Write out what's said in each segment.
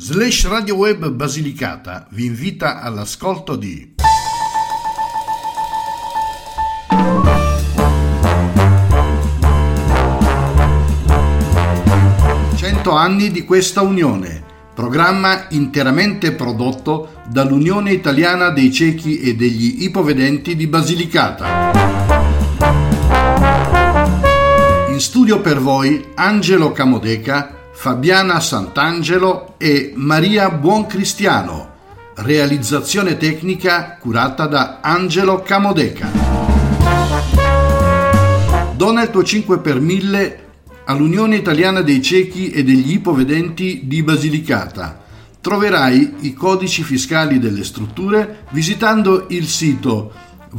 Radio Web Basilicata vi invita all'ascolto di 100 anni di questa unione, programma interamente prodotto dall'Unione Italiana dei Ciechi e degli Ipovedenti di Basilicata. In studio per voi Angelo Camodeca, Fabiana Sant'Angelo e Maria Buoncristiano. Realizzazione tecnica curata da Angelo Camodeca. Dona il tuo 5 per 1000 all'Unione Italiana dei Ciechi e degli Ipovedenti di Basilicata. Troverai i codici fiscali delle strutture visitando il sito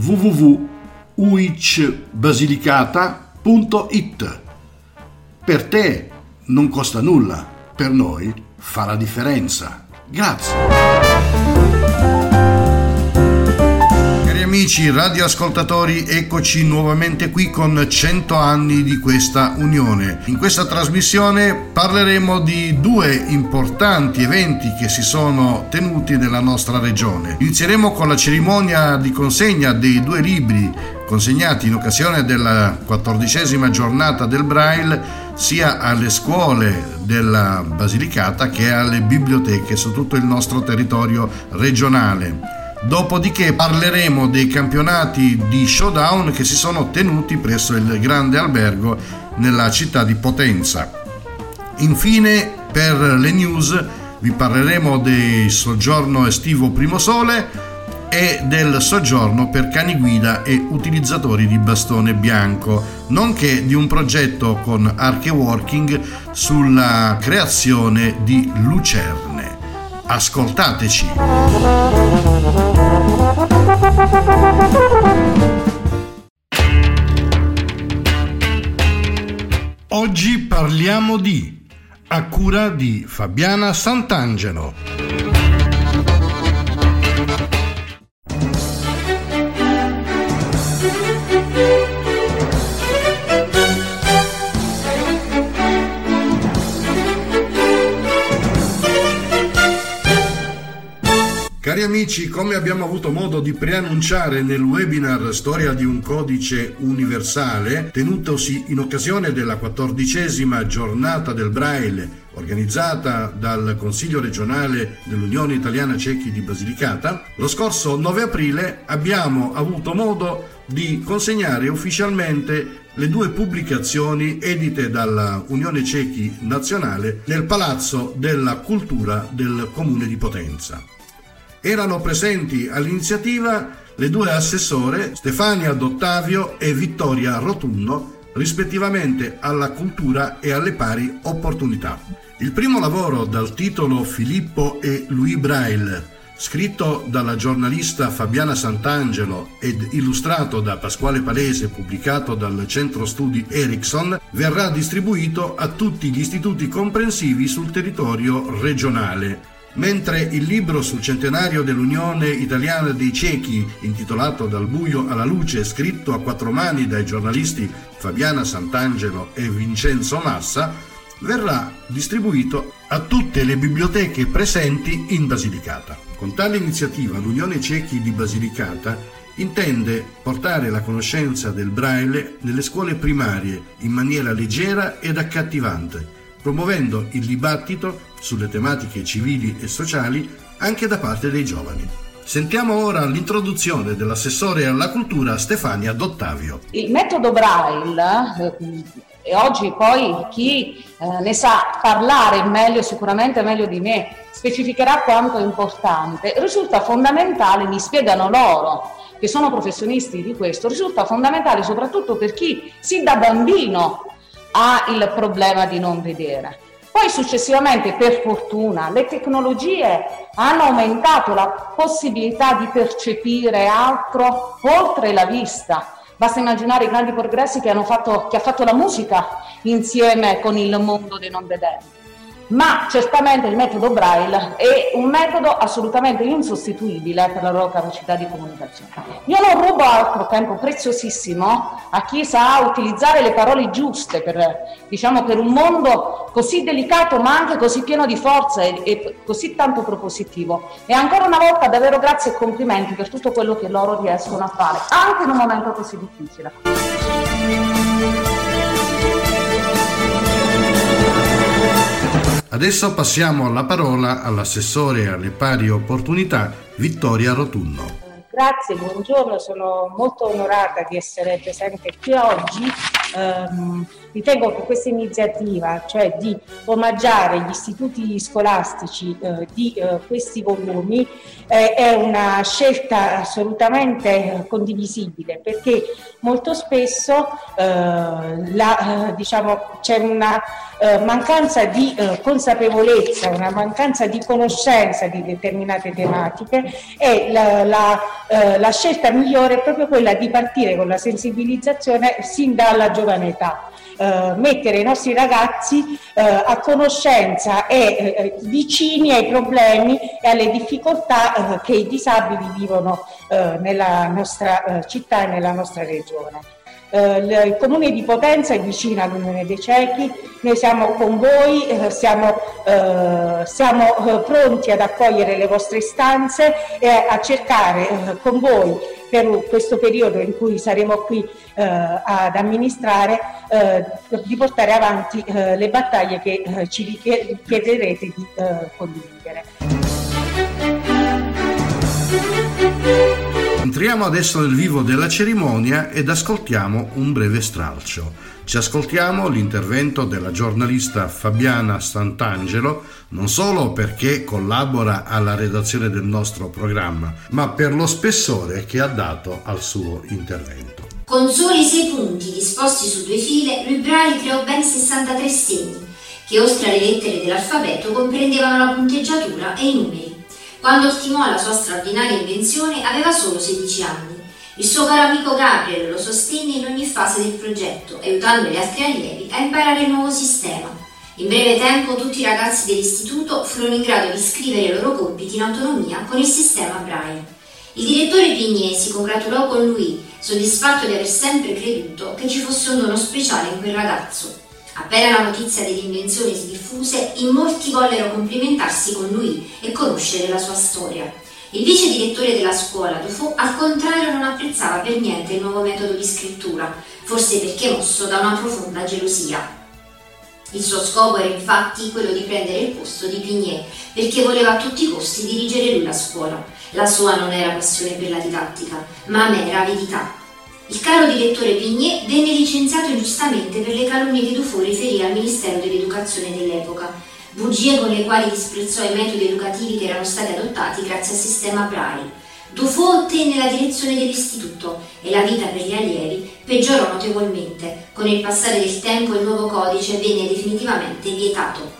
www.uicbasilicata.it. Per te non costa nulla, per noi fa la differenza. Grazie. Cari amici radioascoltatori, eccoci nuovamente qui con 100 anni di questa unione. In questa trasmissione parleremo di due importanti eventi che si sono tenuti nella nostra regione. Inizieremo con la cerimonia di consegna dei 2 libri consegnati in occasione della 14ª giornata del Braille sia alle scuole della Basilicata che alle biblioteche su tutto il nostro territorio regionale. Dopodiché parleremo dei campionati di showdown che si sono tenuti presso il Grande Albergo nella città di Potenza. Infine, per le news vi parleremo del soggiorno estivo Primo Sole e del soggiorno per cani guida e utilizzatori di bastone bianco, nonché di un progetto con Archeworking sulla creazione di lucerne. Ascoltateci! Oggi parliamo di, a cura di Fabiana Sant'Angelo. Cari amici, come abbiamo avuto modo di preannunciare nel webinar Storia di un codice universale, tenutosi in occasione della 14ª giornata del Braille, organizzata dal Consiglio regionale dell'Unione Italiana Ciechi di Basilicata, lo scorso 9 aprile abbiamo avuto modo di consegnare ufficialmente le 2 pubblicazioni edite dalla Unione Ciechi Nazionale nel Palazzo della Cultura del Comune di Potenza. Erano presenti all'iniziativa le 2 assessore Stefania D'Ottavio e Vittoria Rotunno, rispettivamente alla cultura e alle pari opportunità. Il primo lavoro dal titolo Filippo e Louis Braille, scritto dalla giornalista Fabiana Sant'Angelo ed illustrato da Pasquale Palese, pubblicato dal Centro Studi Ericsson, verrà distribuito a tutti gli istituti comprensivi sul territorio regionale, mentre il libro sul centenario dell'Unione Italiana dei Ciechi, intitolato Dal buio alla luce, scritto a 4 mani dai giornalisti Fabiana Sant'Angelo e Vincenzo Massa, verrà distribuito a tutte le biblioteche presenti in Basilicata. Con tale iniziativa l'Unione Ciechi di Basilicata intende portare la conoscenza del Braille nelle scuole primarie in maniera leggera ed accattivante, promuovendo il dibattito sulle tematiche civili e sociali anche da parte dei giovani. Sentiamo ora l'introduzione dell'assessore alla cultura Stefania D'Ottavio. Il metodo Braille, e oggi poi chi ne sa parlare meglio, sicuramente meglio di me, specificherà quanto è importante, risulta fondamentale, mi spiegano loro, che sono professionisti di questo, risulta fondamentale soprattutto per chi sin da bambino ha il problema di non vedere. Poi successivamente, per fortuna, le tecnologie hanno aumentato la possibilità di percepire altro oltre la vista. Basta immaginare i grandi progressi che ha fatto la musica insieme con il mondo dei non vedenti. ma certamente il metodo Braille è un metodo assolutamente insostituibile per la loro capacità di comunicazione. Io non rubo altro tempo preziosissimo a chi sa utilizzare le parole giuste per un mondo così delicato ma anche così pieno di forza e così tanto propositivo. E ancora una volta davvero grazie e complimenti per tutto quello che loro riescono a fare, anche in un momento così difficile. Adesso passiamo la parola all'assessore alle pari opportunità Vittoria Rotunno. Grazie, buongiorno, sono molto onorata di essere presente qui oggi. Ritengo che questa iniziativa, cioè di omaggiare gli istituti scolastici di questi volumi, è una scelta assolutamente condivisibile, perché molto spesso c'è una mancanza di consapevolezza, una mancanza di conoscenza di determinate tematiche, e la scelta migliore è proprio quella di partire con la sensibilizzazione sin dalla giovane età. Mettere i nostri ragazzi a conoscenza e vicini ai problemi e alle difficoltà che i disabili vivono nella nostra città e nella nostra regione. Il Comune di Potenza è vicino all'Unione dei Ciechi, noi siamo con voi, siamo pronti ad accogliere le vostre istanze e a cercare con voi, per questo periodo in cui saremo qui ad amministrare, di portare avanti le battaglie che ci chiederete di condividere. Entriamo adesso nel vivo della cerimonia ed ascoltiamo un breve stralcio. Ci ascoltiamo l'intervento della giornalista Fabiana Sant'Angelo, non solo perché collabora alla redazione del nostro programma, ma per lo spessore che ha dato al suo intervento. Con soli 6 punti disposti su 2 file, Louis Braille creò ben 63 segni, che oltre alle lettere dell'alfabeto comprendevano la punteggiatura e i numeri. Quando ultimò la sua straordinaria invenzione aveva solo 16 anni. Il suo caro amico Gabriel lo sostenne in ogni fase del progetto, aiutando gli altri allievi a imparare il nuovo sistema. In breve tempo tutti i ragazzi dell'istituto furono in grado di scrivere i loro compiti in autonomia con il sistema Braille. Il direttore Pigné si congratulò con lui, soddisfatto di aver sempre creduto che ci fosse un dono speciale in quel ragazzo. Appena la notizia dell'invenzione si diffuse, in molti vollero complimentarsi con lui e conoscere la sua storia. Il vice direttore della scuola, Dufault, al contrario non apprezzava per niente il nuovo metodo di scrittura, forse perché mosso da una profonda gelosia. Il suo scopo era infatti quello di prendere il posto di Pigné, perché voleva a tutti i costi dirigere lui la scuola. La sua non era passione per la didattica, ma mera avidità. Il caro direttore Pigné venne licenziato ingiustamente per le calunnie che Dufault riferì al Ministero dell'Educazione dell'epoca, bugie con le quali disprezzò i metodi educativi che erano stati adottati grazie al sistema Braille. Dufault ottenne la direzione dell'istituto e la vita per gli allievi peggiorò notevolmente. Con il passare del tempo il nuovo codice venne definitivamente vietato.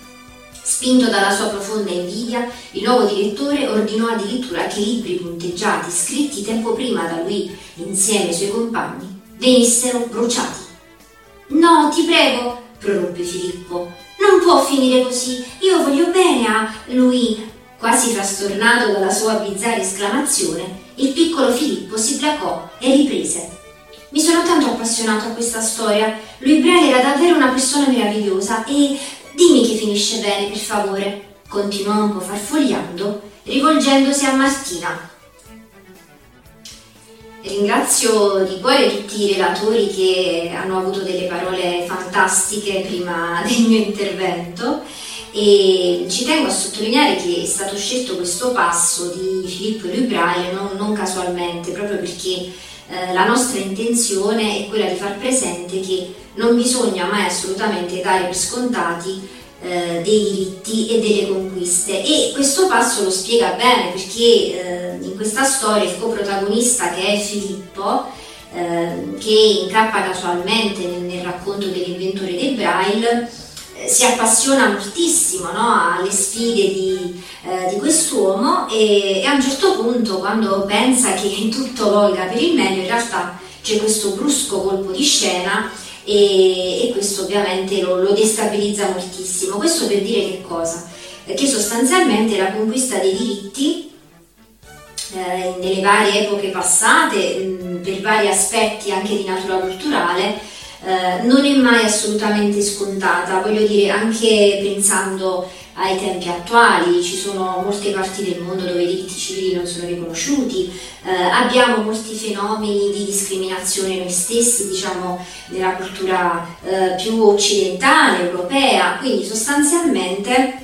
Spinto dalla sua profonda invidia, il nuovo direttore ordinò addirittura che i libri punteggiati scritti tempo prima da lui insieme ai suoi compagni venissero bruciati. «No, ti prego», prorobbe Filippo, «non può finire così, io voglio bene a lui». Quasi frastornato dalla sua bizzarra esclamazione, il piccolo Filippo si placò e riprese. «Mi sono tanto appassionato a questa storia, Louis Braille era davvero una persona meravigliosa e dimmi che finisce bene, per favore», continuò un po' farfugliando, rivolgendosi a Martina. Ringrazio di cuore tutti i relatori che hanno avuto delle parole fantastiche prima del mio intervento e ci tengo a sottolineare che è stato scelto questo passo di Filippo Louis Braille non casualmente, proprio perché la nostra intenzione è quella di far presente che non bisogna mai assolutamente dare per scontati dei diritti e delle conquiste, e questo passo lo spiega bene perché in questa storia il coprotagonista, che è Filippo, che incappa casualmente nel racconto dell'inventore del Braille, si appassiona moltissimo, no, alle sfide di quest'uomo e a un certo punto, quando pensa che tutto volga per il meglio, in realtà c'è questo brusco colpo di scena e questo ovviamente lo destabilizza moltissimo. Questo per dire che cosa? Che sostanzialmente la conquista dei diritti nelle varie epoche passate, per vari aspetti anche di natura culturale, non è mai assolutamente scontata. Voglio dire, anche pensando ai tempi attuali, ci sono molte parti del mondo dove i diritti civili non sono riconosciuti, abbiamo molti fenomeni di discriminazione noi stessi, diciamo, nella cultura più occidentale, europea, quindi sostanzialmente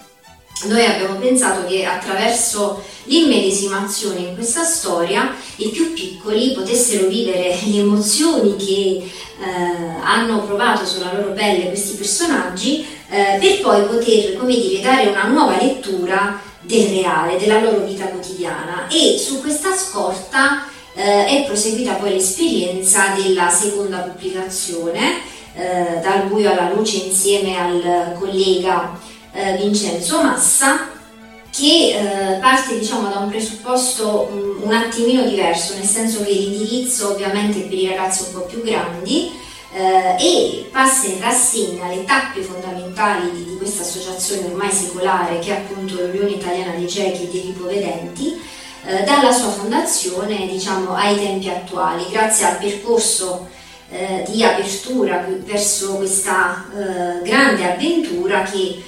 noi abbiamo pensato che attraverso l'immedesimazione in questa storia i più piccoli potessero vivere le emozioni che hanno provato sulla loro pelle questi personaggi, per poi poter, come dire, dare una nuova lettura del reale, della loro vita quotidiana. E su questa scorta è proseguita poi l'esperienza della seconda pubblicazione, Dal buio alla luce, insieme al collega Vincenzo Massa, che parte, diciamo, da un presupposto un attimino diverso, nel senso che l'indirizzo ovviamente è per i ragazzi un po' più grandi, e passa in rassegna le tappe fondamentali di questa associazione ormai secolare, che è appunto l'Unione Italiana dei Ciechi e dei Ipovedenti, dalla sua fondazione, diciamo, ai tempi attuali, grazie al percorso di apertura verso questa grande avventura che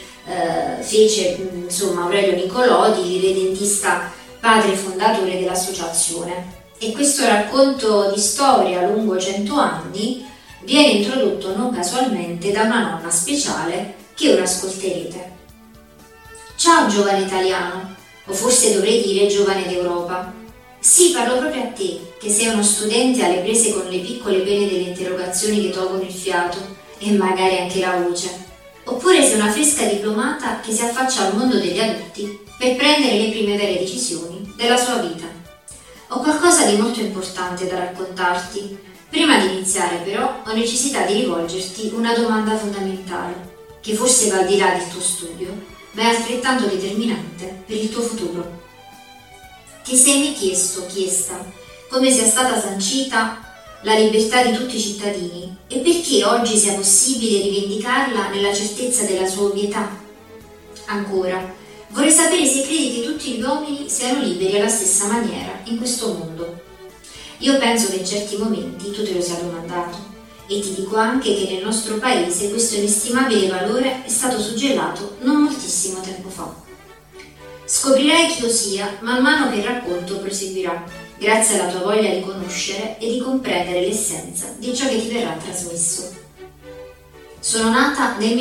fece, insomma, Aurelio Nicolodi, l'irredentista padre fondatore dell'associazione. E questo racconto di storia lungo 100 anni viene introdotto non casualmente da una nonna speciale che ora ascolterete. Ciao giovane italiano, o forse dovrei dire giovane d'Europa. Sì, parlo proprio a te, che sei uno studente alle prese con le piccole pene delle interrogazioni che tolgono il fiato e magari anche la voce. Oppure sei una fresca diplomata che si affaccia al mondo degli adulti per prendere le prime vere decisioni della sua vita. Ho qualcosa di molto importante da raccontarti. Prima di iniziare, però, ho necessità di rivolgerti una domanda fondamentale, che forse va al di là del tuo studio, ma è altrettanto determinante per il tuo futuro. Ti sei mai chiesta, come sia stata sancita la libertà di tutti i cittadini e perché oggi sia possibile rivendicarla nella certezza della sua ovvietà? Ancora, vorrei sapere se credi che tutti gli uomini siano liberi alla stessa maniera in questo mondo. Io penso che in certi momenti tu te lo sia domandato, e ti dico anche che nel nostro paese questo inestimabile valore è stato suggellato non moltissimo tempo fa. Scoprirai chi io sia man mano che il racconto proseguirà, grazie alla tua voglia di conoscere e di comprendere l'essenza di ciò che ti verrà trasmesso. Sono nata nel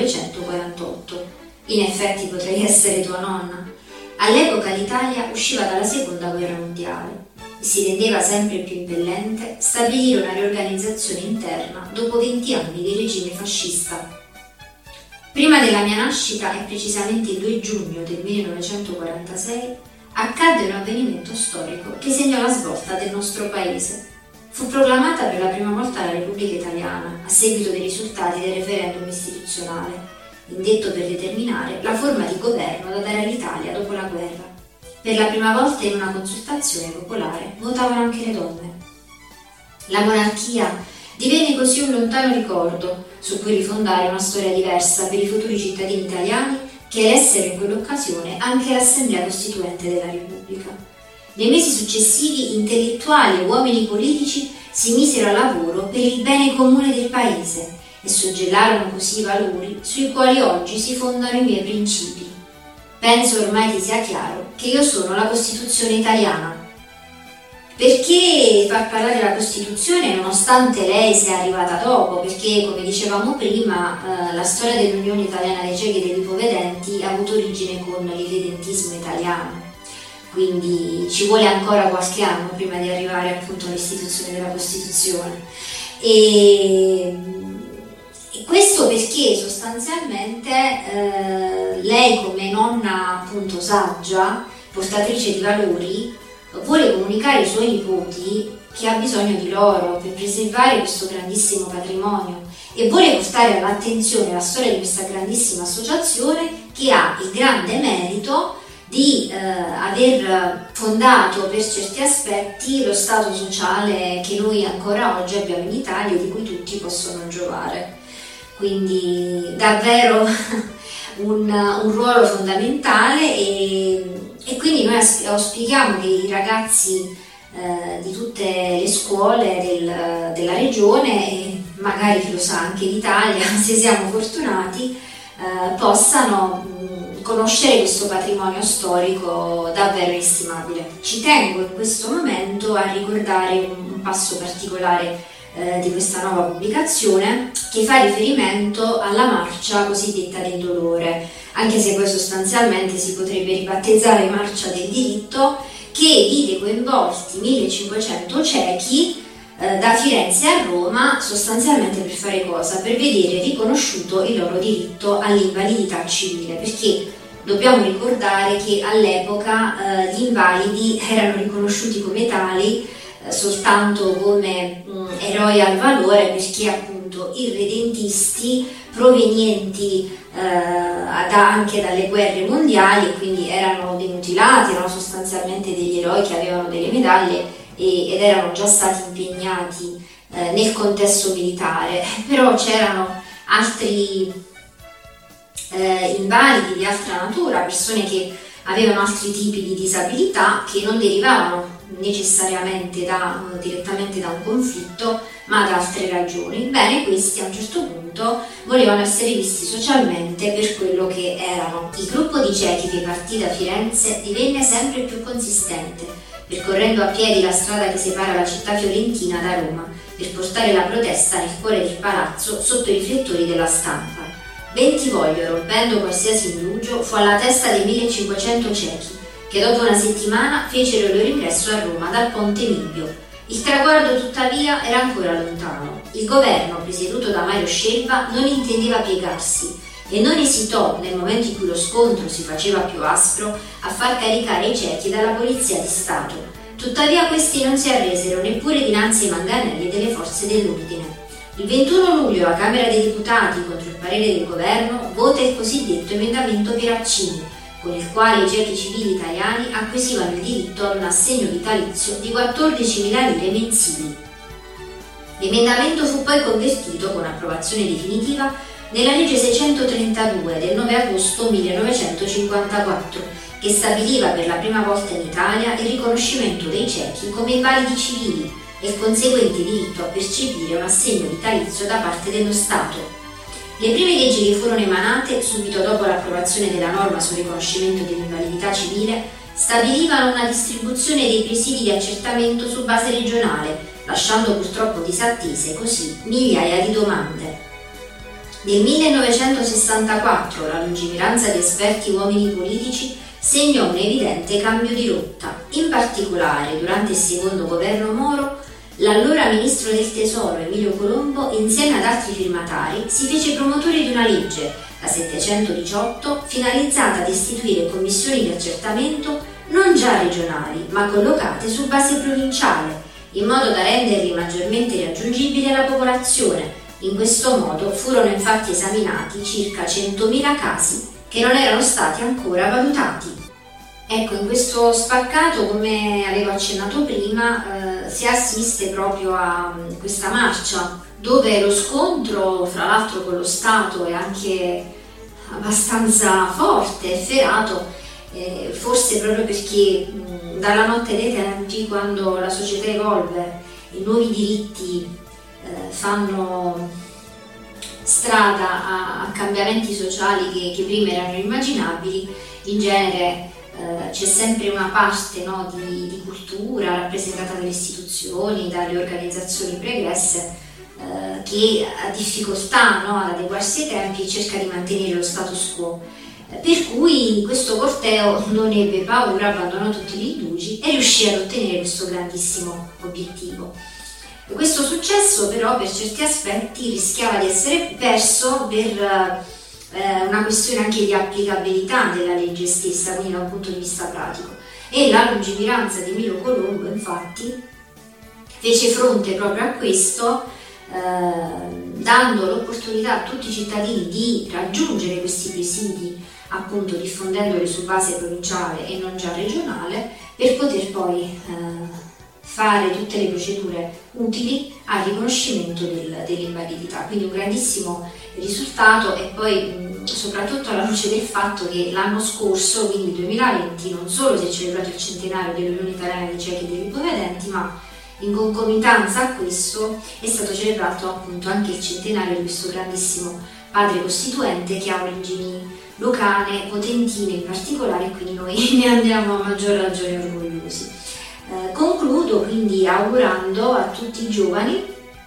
1948, in effetti potrei essere tua nonna. All'epoca l'Italia usciva dalla seconda guerra mondiale e si rendeva sempre più impellente stabilire una riorganizzazione interna dopo 20 anni di regime fascista. Prima della mia nascita, e precisamente il 2 giugno del 1946, accadde un avvenimento storico che segnò la svolta del nostro paese. Fu proclamata per la prima volta la Repubblica Italiana a seguito dei risultati del referendum istituzionale, indetto per determinare la forma di governo da dare all'Italia dopo la guerra. Per la prima volta in una consultazione popolare votavano anche le donne. La monarchia divenne così un lontano ricordo su cui rifondare una storia diversa per i futuri cittadini italiani, che elessero in quell'occasione anche l'Assemblea Costituente della Repubblica. Nei mesi successivi intellettuali e uomini politici si misero a lavoro per il bene comune del Paese e suggellarono così i valori sui quali oggi si fondano i miei principi. Penso ormai ti sia chiaro che io sono la Costituzione italiana. Perché far parlare della Costituzione nonostante lei sia arrivata dopo? Perché, come dicevamo prima, la storia dell'Unione Italiana dei Ciechi e degli Ipovedenti ha avuto origine con l'irredentismo italiano, quindi ci vuole ancora qualche anno prima di arrivare appunto all'istituzione della Costituzione. E questo perché sostanzialmente lei, come nonna appunto saggia, portatrice di valori, vuole comunicare ai suoi nipoti che ha bisogno di loro per preservare questo grandissimo patrimonio e vuole portare all'attenzione la storia di questa grandissima associazione che ha il grande merito di aver fondato per certi aspetti lo stato sociale che noi ancora oggi abbiamo in Italia e di cui tutti possono giovare. Quindi davvero un ruolo fondamentale e quindi noi auspichiamo che i ragazzi di tutte le scuole della regione e magari chi lo sa anche d'Italia, se siamo fortunati, possano conoscere questo patrimonio storico davvero inestimabile. Ci tengo in questo momento a ricordare un passo particolare di questa nuova pubblicazione che fa riferimento alla marcia cosiddetta del dolore, anche se poi sostanzialmente si potrebbe ribattezzare marcia del diritto, che vide coinvolti 1500 ciechi da Firenze a Roma, sostanzialmente per fare cosa? Per vedere riconosciuto il loro diritto all'invalidità civile, perché dobbiamo ricordare che all'epoca gli invalidi erano riconosciuti come tali soltanto come eroi al valore, perché appunto irredentisti provenienti anche dalle guerre mondiali, e quindi erano dei mutilati, erano sostanzialmente degli eroi che avevano delle medaglie ed erano già stati impegnati nel contesto militare. Però c'erano altri invalidi di altra natura, persone che avevano altri tipi di disabilità che non derivavano necessariamente direttamente da un conflitto, ma da altre ragioni. Bene, questi a un certo punto volevano essere visti socialmente per quello che erano. Il gruppo di ciechi che partì da Firenze divenne sempre più consistente, percorrendo a piedi la strada che separa la città fiorentina da Roma, per portare la protesta nel cuore del palazzo sotto i riflettori della stampa. Bentivoglio, rompendo qualsiasi indugio, fu alla testa dei 1500 ciechi, che dopo una settimana fecero il loro ingresso a Roma dal Ponte Milvio. Il traguardo tuttavia era ancora lontano. Il governo, presieduto da Mario Scelba, non intendeva piegarsi e non esitò, nel momento in cui lo scontro si faceva più aspro, a far caricare i ciechi dalla polizia di Stato. Tuttavia questi non si arresero neppure dinanzi ai manganelli delle forze dell'ordine. Il 21 luglio la Camera dei Deputati, contro il parere del governo, vota il cosiddetto emendamento Pieraccini, con il quale i ciechi civili italiani acquisivano il diritto ad un assegno vitalizio di 14.000 lire mensili. L'emendamento fu poi convertito, con approvazione definitiva, nella legge 632 del 9 agosto 1954, che stabiliva per la prima volta in Italia il riconoscimento dei ciechi come invalidi civili e il conseguente diritto a percepire un assegno vitalizio da parte dello Stato. Le prime leggi che furono emanate subito dopo l'approvazione della norma sul riconoscimento dell'invalidità civile stabilivano una distribuzione dei presidi di accertamento su base regionale, lasciando purtroppo disattese così migliaia di domande. Nel 1964 la lungimiranza di esperti uomini politici segnò un evidente cambio di rotta. In particolare, durante il secondo governo Moro, l'allora ministro del Tesoro Emilio Colombo, insieme ad altri firmatari, si fece promotore di una legge, la 718, finalizzata ad istituire commissioni di accertamento non già regionali, ma collocate su base provinciale, in modo da renderli maggiormente raggiungibili alla popolazione. In questo modo furono infatti esaminati circa 100.000 casi che non erano stati ancora valutati. Ecco, in questo spaccato, come avevo accennato prima, si assiste proprio a questa marcia, dove lo scontro, fra l'altro con lo Stato, è anche abbastanza forte e ferato, forse proprio perché dalla notte dei tempi, quando la società evolve, i nuovi diritti fanno strada a cambiamenti sociali che prima erano immaginabili, in genere c'è sempre una parte, no, di cultura rappresentata dalle istituzioni, dalle organizzazioni pregresse, che ha difficoltà, no, ad adeguarsi ai tempi e cerca di mantenere lo status quo. Per cui questo corteo non ebbe paura, abbandonò tutti gli indugi e riuscì ad ottenere questo grandissimo obiettivo. Questo successo però per certi aspetti rischiava di essere perso per una questione anche di applicabilità della legge stessa, quindi da un punto di vista pratico. E la lungimiranza di Emilio Colombo infatti fece fronte proprio a questo, dando l'opportunità a tutti i cittadini di raggiungere questi presidi appunto diffondendole su base provinciale e non già regionale, per poter poi fare tutte le procedure utili al riconoscimento dell'invalidità. Quindi un grandissimo risultato, e poi soprattutto alla luce del fatto che l'anno scorso, quindi 2020, non solo si è celebrato il centenario dell'Unione Italiana dei Ciechi e degli Ipovedenti, ma in concomitanza a questo è stato celebrato appunto anche il centenario di questo grandissimo padre costituente che ha origini lucane, potentine in particolare, e quindi noi ne andiamo a maggior ragione orgogliosi. Concludo quindi augurando a tutti i giovani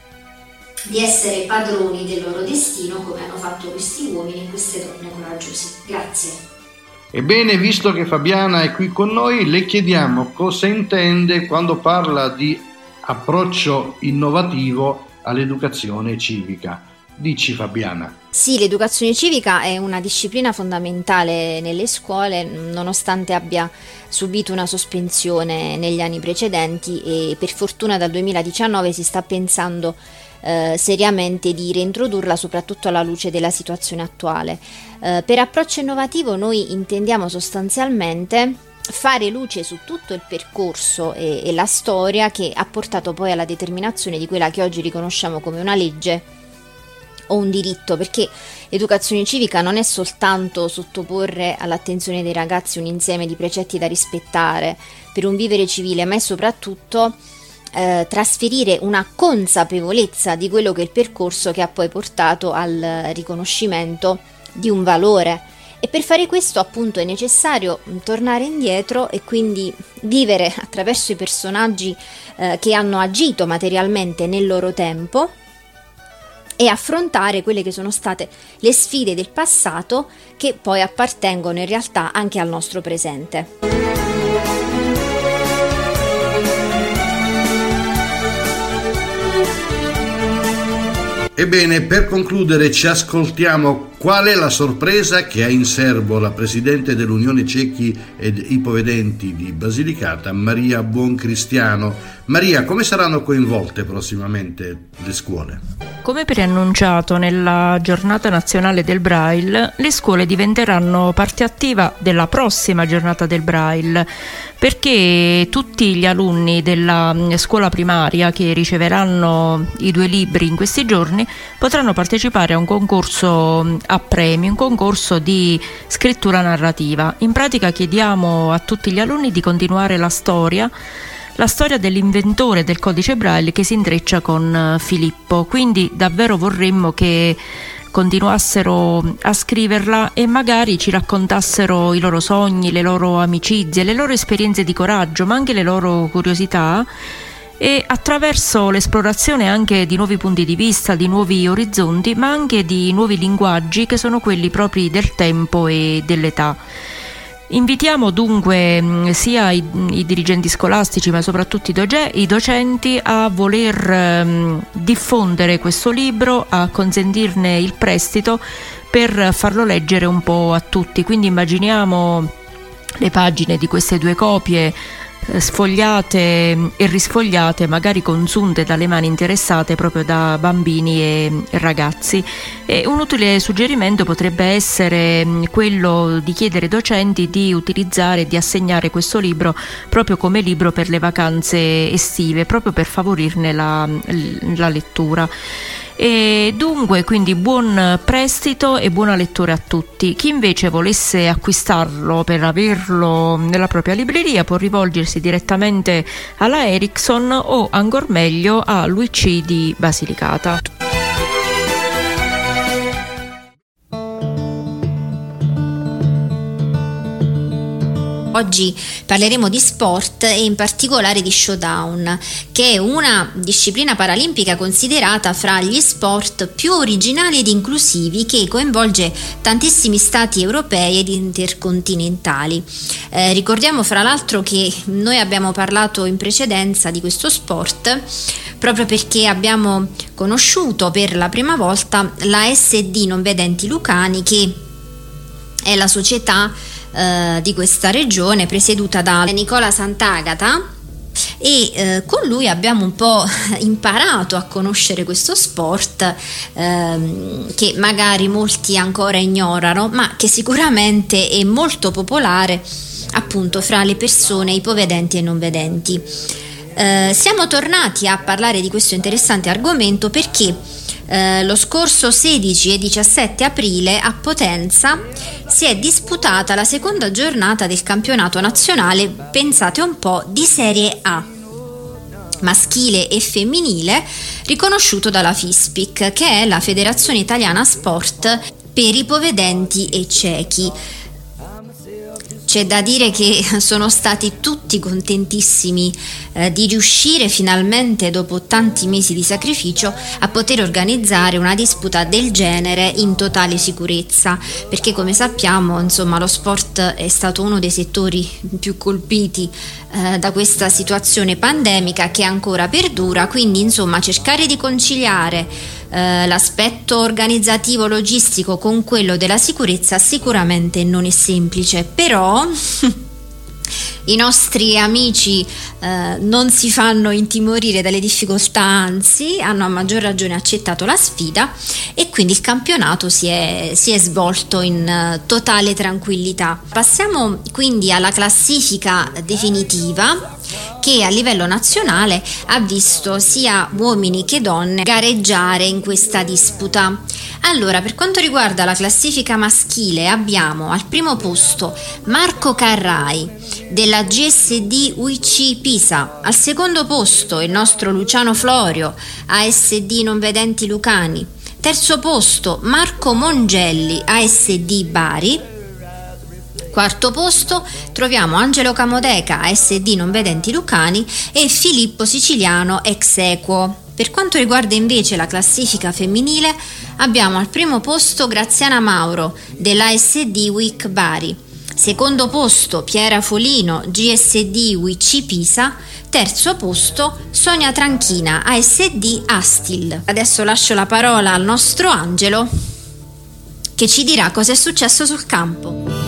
di essere padroni del loro destino, come hanno fatto questi uomini e queste donne coraggiose. Grazie. Ebbene, visto che Fabiana è qui con noi, le chiediamo cosa intende quando parla di approccio innovativo all'educazione civica. Dici, Fabiana. Sì, l'educazione civica è una disciplina fondamentale nelle scuole, nonostante abbia subito una sospensione negli anni precedenti, e per fortuna dal 2019 si sta pensando seriamente di reintrodurla, soprattutto alla luce della situazione attuale. Per approccio innovativo noi intendiamo sostanzialmente fare luce su tutto il percorso e la storia che ha portato poi alla determinazione di quella che oggi riconosciamo come una legge o un diritto, perché l'educazione civica non è soltanto sottoporre all'attenzione dei ragazzi un insieme di precetti da rispettare per un vivere civile, ma è soprattutto trasferire una consapevolezza di quello che è il percorso che ha poi portato al riconoscimento di un valore. E per fare questo appunto è necessario tornare indietro e quindi vivere attraverso i personaggi che hanno agito materialmente nel loro tempo e affrontare quelle che sono state le sfide del passato, che poi appartengono in realtà anche al nostro presente. Ebbene, per concludere ci ascoltiamo qual è la sorpresa che ha in serbo la Presidente dell'Unione Ciechi ed Ipovedenti di Basilicata, Maria Buoncristiano. Maria, come saranno coinvolte prossimamente le scuole? Come preannunciato nella giornata nazionale del Braille, le scuole diventeranno parte attiva della prossima giornata del Braille, perché tutti gli alunni della scuola primaria che riceveranno i 2 libri in questi giorni potranno partecipare a un concorso a premi, un concorso di scrittura narrativa. In pratica chiediamo a tutti gli alunni di continuare la storia dell'inventore del codice Braille che si intreccia con Filippo, quindi davvero vorremmo che continuassero a scriverla e magari ci raccontassero i loro sogni, le loro amicizie, le loro esperienze di coraggio, ma anche le loro curiosità, e attraverso l'esplorazione anche di nuovi punti di vista, di nuovi orizzonti, ma anche di nuovi linguaggi che sono quelli propri del tempo e dell'età. Invitiamo dunque sia i dirigenti scolastici ma soprattutto i docenti a voler diffondere questo libro, a consentirne il prestito per farlo leggere un po' a tutti. Quindi immaginiamo le pagine di queste 2 copie sfogliate e risfogliate, magari consunte dalle mani interessate proprio da bambini e ragazzi. E un utile suggerimento potrebbe essere quello di chiedere ai docenti di utilizzare e di assegnare questo libro proprio come libro per le vacanze estive, proprio per favorirne la lettura. E dunque, quindi buon prestito e buona lettura a tutti. Chi invece volesse acquistarlo per averlo nella propria libreria può rivolgersi direttamente alla Ericsson o ancor meglio a Luigi di Basilicata. Oggi parleremo di sport e in particolare di showdown, che è una disciplina paralimpica considerata fra gli sport più originali ed inclusivi, che coinvolge tantissimi stati europei ed intercontinentali. Ricordiamo fra l'altro che noi abbiamo parlato in precedenza di questo sport proprio perché abbiamo conosciuto per la prima volta la SD Non Vedenti Lucani, che è la società di questa regione presieduta da Nicola Sant'Agata, e con lui abbiamo un po' imparato a conoscere questo sport che magari molti ancora ignorano, ma che sicuramente è molto popolare appunto fra le persone ipovedenti e non vedenti. Siamo tornati a parlare di questo interessante argomento perché lo scorso 16 e 17 aprile a Potenza si è disputata la seconda giornata del campionato nazionale, pensate un po', di Serie A maschile e femminile, riconosciuto dalla FISPIC, che è la Federazione Italiana Sport per ipovedenti e ciechi. C'è da dire che sono stati tutti contentissimi di riuscire finalmente, dopo tanti mesi di sacrificio, a poter organizzare una disputa del genere in totale sicurezza, perché come sappiamo, insomma, lo sport è stato uno dei settori più colpiti da questa situazione pandemica che ancora perdura, quindi insomma cercare di conciliare l'aspetto organizzativo logistico con quello della sicurezza sicuramente non è semplice, però i nostri amici non si fanno intimorire dalle difficoltà, anzi hanno a maggior ragione accettato la sfida e quindi il campionato si è svolto in totale tranquillità. Passiamo quindi alla classifica definitiva, che a livello nazionale ha visto sia uomini che donne gareggiare in questa disputa. Allora, per quanto riguarda la classifica maschile, abbiamo al primo posto Marco Carrai della GSD UIC Pisa, al secondo posto il nostro Luciano Florio, ASD Non Vedenti Lucani, terzo posto Marco Mongelli, ASD Bari. Quarto posto troviamo Angelo Camodeca, ASD Non Vedenti Lucani, e Filippo Siciliano, ex equo. Per quanto riguarda invece la classifica femminile, abbiamo al primo posto Graziana Mauro dell'ASD UIC Bari, secondo posto Piera Folino, GSD UIC Pisa, terzo posto Sonia Tranchina, ASD Astil. Adesso lascio la parola al nostro Angelo, che ci dirà cosa è successo sul campo.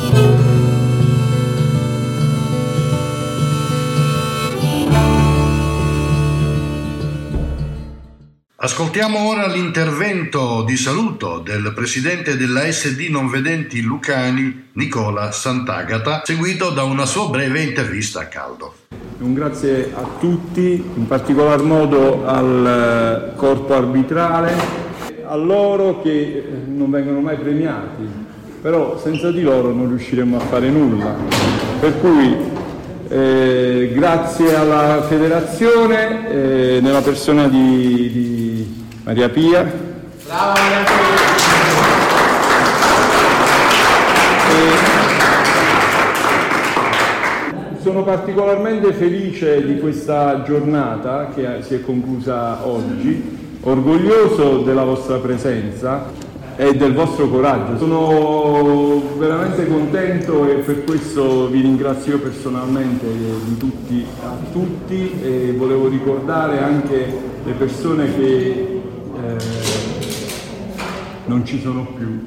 Ascoltiamo ora l'intervento di saluto del presidente della SD Non Vedenti Lucani, Nicola Sant'Agata, seguito da una sua breve intervista a caldo. Un grazie a tutti, in particolar modo al corpo arbitrale, a loro che non vengono mai premiati, però senza di loro non riusciremmo a fare nulla. Per cui grazie alla federazione, nella persona di Maria Pia. Brava Maria Pia. Sono particolarmente felice di questa giornata che si è conclusa oggi, orgoglioso della vostra presenza e del vostro coraggio. Sono veramente contento e per questo vi ringrazio personalmente di tutti a tutti, e volevo ricordare anche le persone che non ci sono più.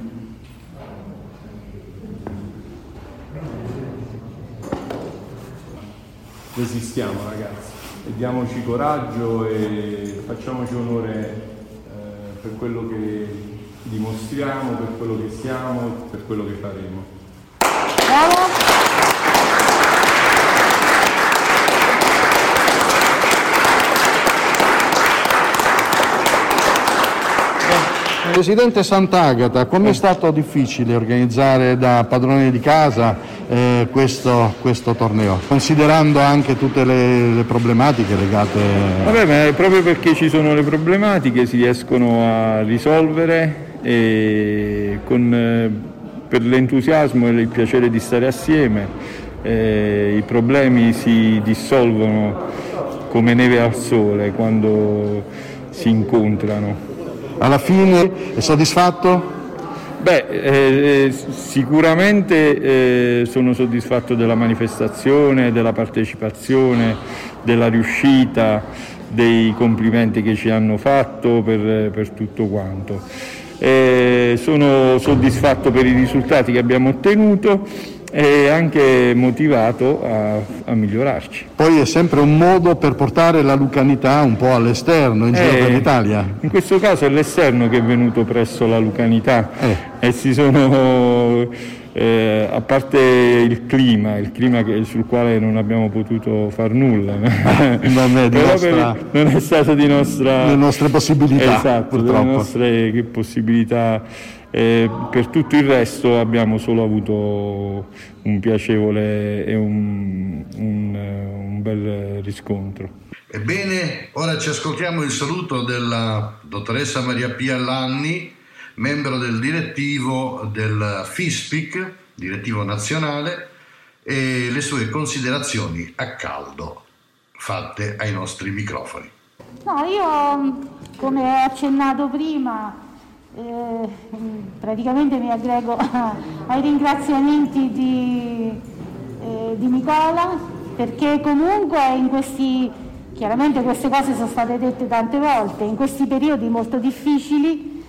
Resistiamo ragazzi e diamoci coraggio e facciamoci onore per quello che dimostriamo, per quello che siamo, per quello che faremo. Bravo. Presidente Sant'Agata, com'è stato difficile organizzare da padrone di casa questo torneo, considerando anche tutte le problematiche legate? Vabbè, ma proprio perché ci sono le problematiche si riescono a risolvere e per l'entusiasmo e il piacere di stare assieme i problemi si dissolvono come neve al sole quando si incontrano. Alla fine è soddisfatto? Sicuramente sono soddisfatto della manifestazione, della partecipazione, della riuscita, dei complimenti che ci hanno fatto per tutto quanto. Sono soddisfatto per i risultati che abbiamo ottenuto e anche motivato a migliorarci. Poi è sempre un modo per portare la lucanità un po' all'esterno, in giro per l'Italia. In questo caso è l'esterno che è venuto presso la lucanità e si sono, a parte il clima sul quale non abbiamo potuto far nulla, non è stato di le nostre possibilità, esatto, purtroppo. Le nostre possibilità. Per tutto il resto abbiamo solo avuto un piacevole e un bel riscontro. Ebbene, ora ci ascoltiamo il saluto della dottoressa Maria Pia Lanni, membro del direttivo del FISPIC, direttivo nazionale, e le sue considerazioni a caldo fatte ai nostri microfoni. No, io, come accennato prima, praticamente mi aggrego ai ringraziamenti di Nicola, perché comunque chiaramente queste cose sono state dette tante volte, in questi periodi molto difficili,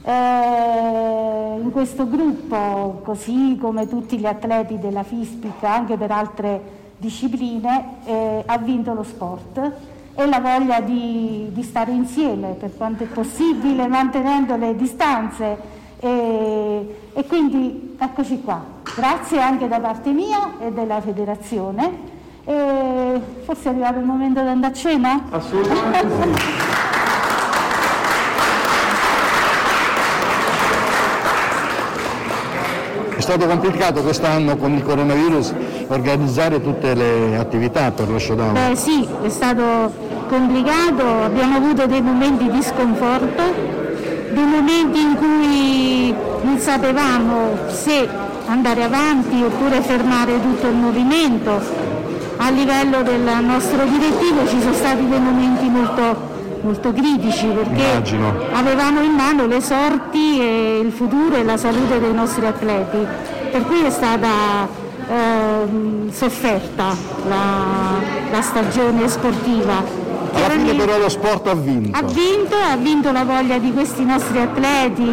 in questo gruppo, così come tutti gli atleti della FISPIC anche per altre discipline, ha vinto lo sport e la voglia di stare insieme per quanto è possibile, mantenendo le distanze, e quindi eccoci qua. Grazie anche da parte mia e della federazione, e forse è arrivato il momento di andare a cena? Assolutamente sì. È stato complicato quest'anno con il coronavirus organizzare tutte le attività per lo showdown? Sì, è stato complicato, abbiamo avuto dei momenti di sconforto, dei momenti in cui non sapevamo se andare avanti oppure fermare tutto il movimento. A livello del nostro direttivo ci sono stati dei momenti molto critici, perché avevamo in mano le sorti e il futuro e la salute dei nostri atleti, per cui è stata sofferta la stagione sportiva. Alla fine però lo sport ha vinto. Ha vinto la voglia di questi nostri atleti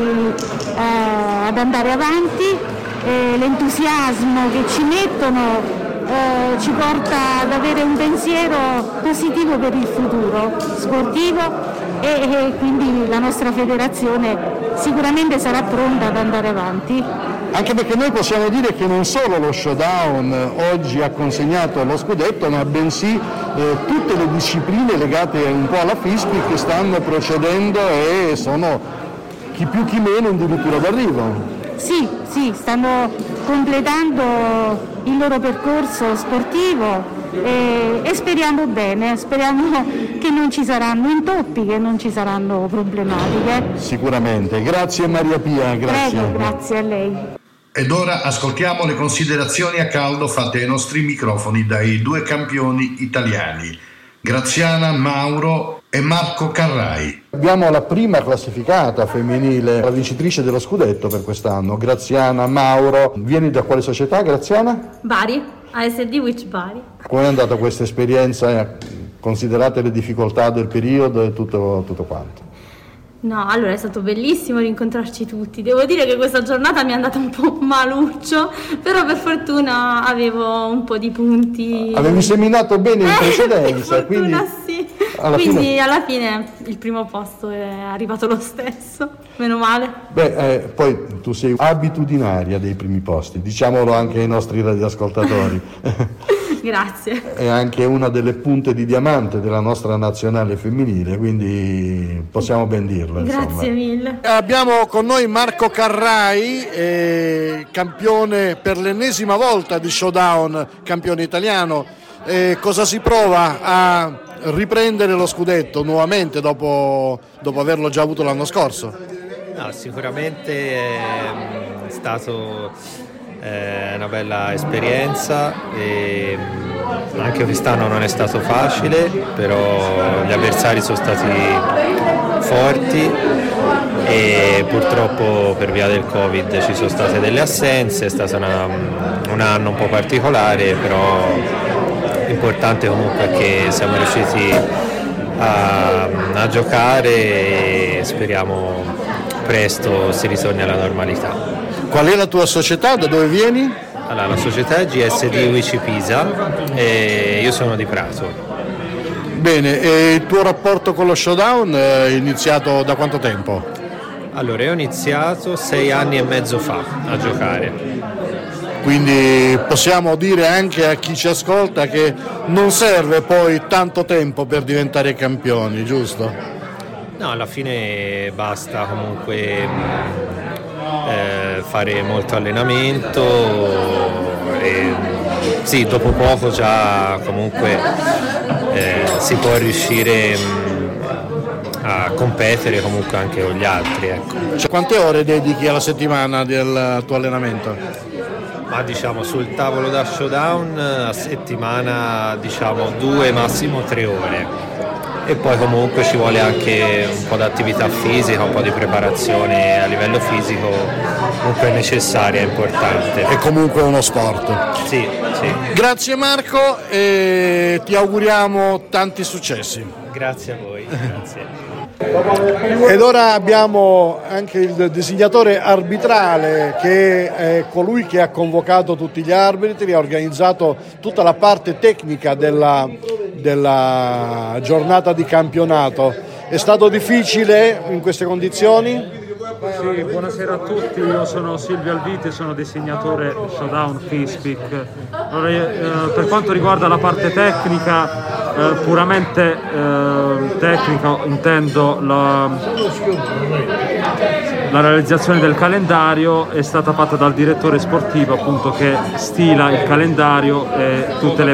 ad andare avanti, l'entusiasmo che ci mettono ci porta ad avere un pensiero positivo per il futuro sportivo, e quindi la nostra federazione sicuramente sarà pronta ad andare avanti. Anche perché noi possiamo dire che non solo lo showdown oggi ha consegnato lo scudetto, ma bensì tutte le discipline legate un po' alla FISPIC che stanno procedendo e sono chi più chi meno addirittura d'arrivo. Sì, stanno completando il loro percorso sportivo e speriamo bene, speriamo che non ci saranno intoppi, che non ci saranno problematiche. Sicuramente. Grazie Maria Pia, grazie. Prego, grazie a lei. Ed ora ascoltiamo le considerazioni a caldo fatte ai nostri microfoni dai due campioni italiani, Graziana Mauro e Marco Carrai. Abbiamo la prima classificata femminile, la vincitrice dello scudetto per quest'anno, Graziana Mauro. Vieni da quale società, Graziana? Bari, ASD Witch Bari. Come è andata questa esperienza, considerate le difficoltà del periodo e tutto quanto? No, allora è stato bellissimo rincontrarci tutti. Devo dire che questa giornata mi è andata un po' maluccio, però per fortuna avevo un po' di punti. Avevi seminato bene in precedenza, per fortuna quindi sì. Alla fine il primo posto è arrivato lo stesso, meno male. Poi tu sei abitudinaria dei primi posti, diciamolo anche ai nostri radioascoltatori. Grazie. È anche una delle punte di diamante della nostra nazionale femminile, quindi possiamo ben dirlo. Grazie mille. Abbiamo con noi Marco Carrai, campione per l'ennesima volta di showdown, campione italiano. Cosa si prova a riprendere lo scudetto nuovamente dopo averlo già avuto l'anno scorso? No, sicuramente è stato una bella esperienza e anche quest'anno non è stato facile, però gli avversari sono stati forti e purtroppo per via del Covid ci sono state delle assenze, è stato un anno un po' particolare, però l'importante comunque è che siamo riusciti a giocare e speriamo presto si ritorni alla normalità. Qual è la tua società? Da dove vieni? Allora, la società è GSD UIC Pisa e io sono di Prato. Bene, e il tuo rapporto con lo Showdown è iniziato da quanto tempo? Allora, io ho iniziato 6 anni e mezzo fa a giocare. Quindi possiamo dire anche a chi ci ascolta che non serve poi tanto tempo per diventare campioni, giusto? No, alla fine basta comunque fare molto allenamento e sì, dopo poco già comunque si può riuscire a competere comunque anche con gli altri, ecco. Cioè, quante ore dedichi alla settimana del tuo allenamento? Ma diciamo sul tavolo da Showdown a settimana 2 massimo 3 ore. E poi comunque ci vuole anche un po' di attività fisica, un po' di preparazione a livello fisico, comunque è necessaria, è importante. È comunque uno sport. Sì, sì. Grazie Marco e ti auguriamo tanti successi. Grazie a voi, grazie. Ed ora abbiamo anche il designatore arbitrale, che è colui che ha convocato tutti gli arbitri, ha organizzato tutta la parte tecnica della giornata di campionato. È stato difficile in queste condizioni? Sì, buonasera a tutti, io sono Silvio Alviti, sono designatore Showdown FISPIC. Allora, per quanto riguarda la parte tecnica, puramente tecnica, intendo la realizzazione del calendario è stata fatta dal direttore sportivo, appunto, che stila il calendario e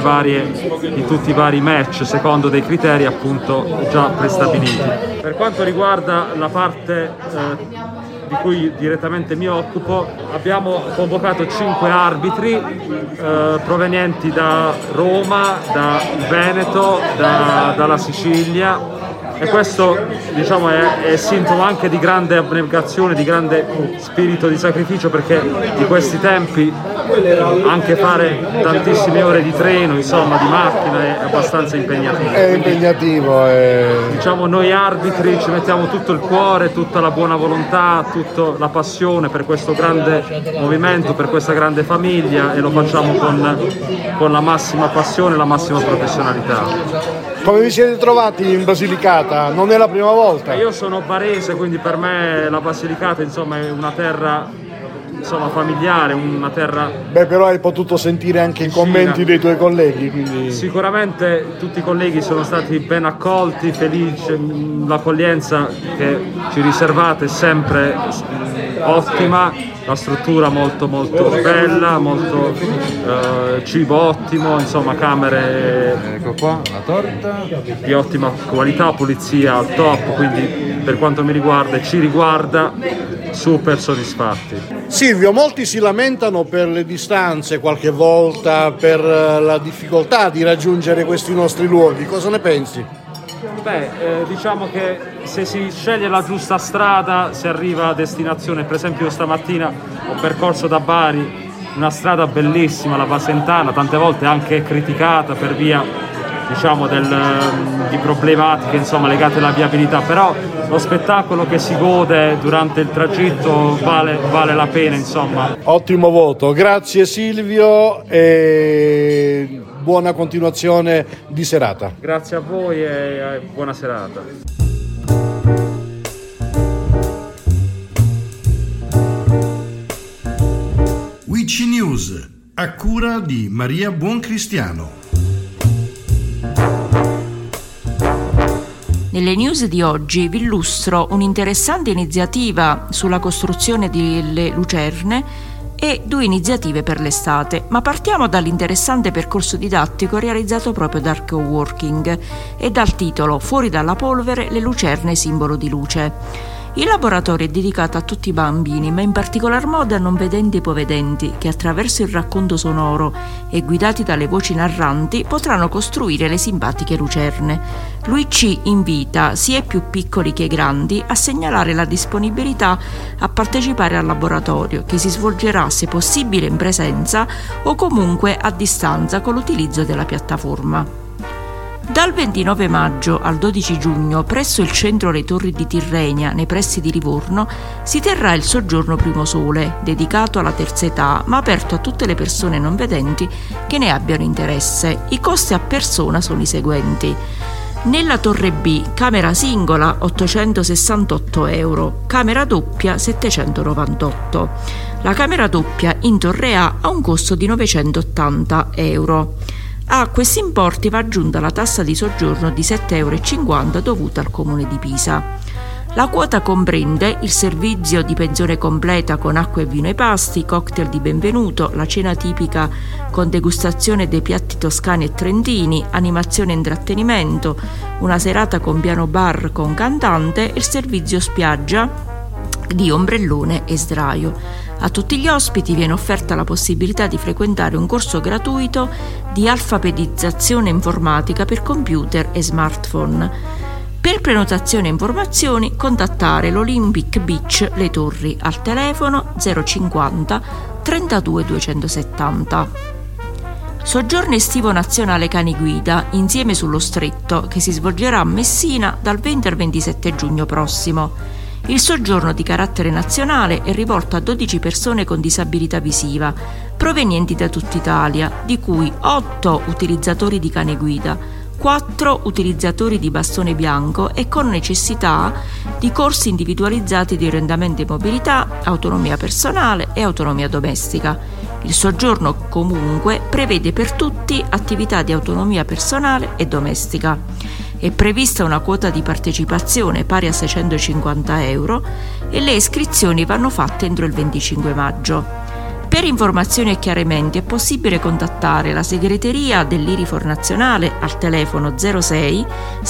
di tutti i vari match secondo dei criteri appunto già prestabiliti. Per quanto riguarda la parte di cui direttamente mi occupo, abbiamo convocato 5 arbitri provenienti da Roma, da Veneto, dalla Sicilia, e questo diciamo è sintomo anche di grande abnegazione, di grande spirito di sacrificio, perché di questi tempi anche fare tantissime ore di treno, insomma di macchina, è abbastanza impegnativo. È impegnativo. Diciamo, noi arbitri ci mettiamo tutto il cuore, tutta la buona volontà, tutta la passione per questo grande movimento, per questa grande famiglia, e lo facciamo con la massima passione e la massima professionalità. Come vi siete trovati in Basilicata? Non è la prima volta? Io sono barese, quindi per me la Basilicata, insomma, è una terra, insomma, familiare, una terra... Beh, però hai potuto sentire anche i commenti dei tuoi colleghi, quindi... Sicuramente tutti i colleghi sono stati ben accolti, felici, l'accoglienza che ci riservate è sempre ottima, la struttura molto molto bella, molto cibo ottimo, insomma camere, ecco qua, la torta di ottima qualità, pulizia al top, quindi per quanto mi riguarda e ci riguarda super soddisfatti. Silvio, molti si lamentano per le distanze qualche volta, per la difficoltà di raggiungere questi nostri luoghi, cosa ne pensi? Beh, diciamo che se si sceglie la giusta strada si arriva a destinazione. Per esempio io stamattina ho percorso da Bari una strada bellissima, la Basentana, tante volte anche criticata per via, diciamo, di problematiche, insomma, legate alla viabilità, però lo spettacolo che si gode durante il tragitto vale la pena, insomma. Ottimo voto, grazie Silvio e buona continuazione di serata. Grazie a voi e buona serata. UIC News, a cura di Maria Buoncristiano. Nelle news di oggi vi illustro un'interessante iniziativa sulla costruzione delle lucerne e 2 iniziative per l'estate, ma partiamo dall'interessante percorso didattico realizzato proprio da Coworking e dal titolo Fuori dalla polvere, le lucerne simbolo di luce. Il laboratorio è dedicato a tutti i bambini, ma in particolar modo a non vedenti e ipovedenti, che attraverso il racconto sonoro e guidati dalle voci narranti potranno costruire le simpatiche lucerne. L'UIC invita sia i più piccoli che i grandi a segnalare la disponibilità a partecipare al laboratorio, che si svolgerà se possibile in presenza o comunque a distanza con l'utilizzo della piattaforma. Dal 29 maggio al 12 giugno, presso il centro Le Torri di Tirrenia, nei pressi di Livorno, si terrà il Soggiorno Primo Sole, dedicato alla terza età, ma aperto a tutte le persone non vedenti che ne abbiano interesse. I costi a persona sono i seguenti. Nella Torre B, camera singola 868 euro, camera doppia 798. La camera doppia in Torre A ha un costo di 980 euro. A questi importi va aggiunta la tassa di soggiorno di 7,50 euro dovuta al Comune di Pisa. La quota comprende il servizio di pensione completa con acqua e vino ai pasti, cocktail di benvenuto, la cena tipica con degustazione dei piatti toscani e trentini, animazione e intrattenimento, una serata con piano bar con cantante e il servizio spiaggia di ombrellone e sdraio. A tutti gli ospiti viene offerta la possibilità di frequentare un corso gratuito di alfabetizzazione informatica per computer e smartphone. Per prenotazioni e informazioni contattare l'Olympic Beach Le Torri al telefono 050 32 270. Soggiorno estivo nazionale Cani Guida insieme sullo Stretto che si svolgerà a Messina dal 20 al 27 giugno prossimo. Il soggiorno di carattere nazionale è rivolto a 12 persone con disabilità visiva, provenienti da tutta Italia, di cui 8 utilizzatori di cane guida, 4 utilizzatori di bastone bianco e con necessità di corsi individualizzati di orientamento e mobilità, autonomia personale e autonomia domestica. Il soggiorno comunque prevede per tutti attività di autonomia personale e domestica. È prevista una quota di partecipazione pari a 650 euro e le iscrizioni vanno fatte entro il 25 maggio. Per informazioni e chiarimenti è possibile contattare la segreteria dell'Irifor Nazionale al telefono 06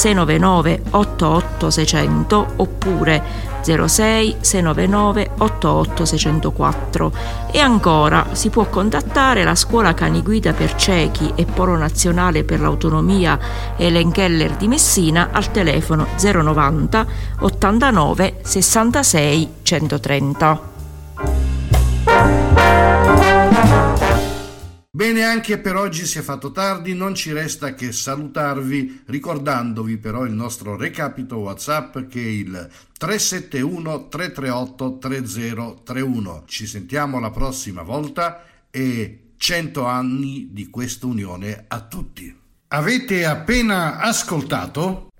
699 88 600 oppure 06 699 88 604 e ancora si può contattare la Scuola Cani Guida per Ciechi e Polo Nazionale per l'Autonomia Ellen Keller di Messina al telefono 090 89 66 130. Bene, anche per oggi si è fatto tardi, non ci resta che salutarvi ricordandovi però il nostro recapito WhatsApp che è il 371 338 3031. Ci sentiamo la prossima volta e 100 anni di questa unione a tutti. Avete appena ascoltato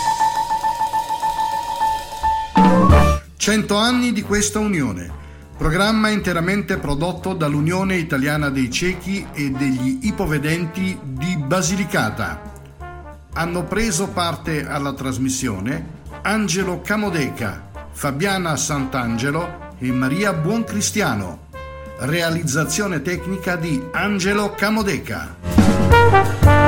100 anni di questa unione. Programma interamente prodotto dall'Unione Italiana dei Ciechi e degli Ipovedenti di Basilicata. Hanno preso parte alla trasmissione Angelo Camodeca, Fabiana Sant'Angelo e Maria Buoncristiano. Realizzazione tecnica di Angelo Camodeca.